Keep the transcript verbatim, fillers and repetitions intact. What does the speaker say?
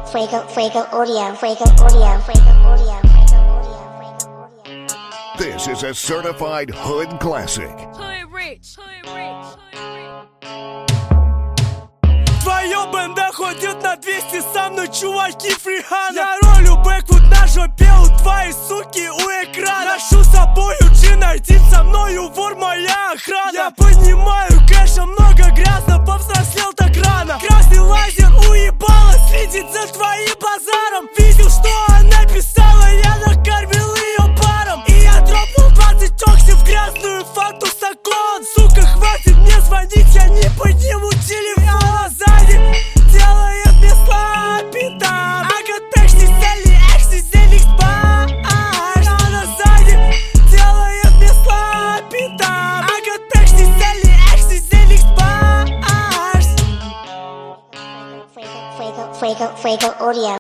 Fuego, Fuego Audio, Fuego Audio, Fuego Audio, Fuego Audio, Fuego Audio. This is a certified hood classic. Hood rich, hood rich, hood rich. Твоё БМВ ходит на двести со мной, чуваки, фрихана. Я ролю бэквуд на жопе у твоей суки у экрана. Ношу с собою джин, один со мною вор, моя охрана. Я понимаю, кэша много, грязно, повзрослел так рано. Красный лазер уебала, следит за твоим базаром. Видел, что она писала, я накормил ее паром. И я дропнул двадцать окси в грязную фанту стакон. Сука, хватит мне звонить, я не подниму телефон. Сзади делает мне слабина. I got пешни, сели, экси, зелик, спаш. Она сзади делает мне слабина. I got пешни, сели, экси, зелик, спаш. Fuego, Fuego, Fuego Audio.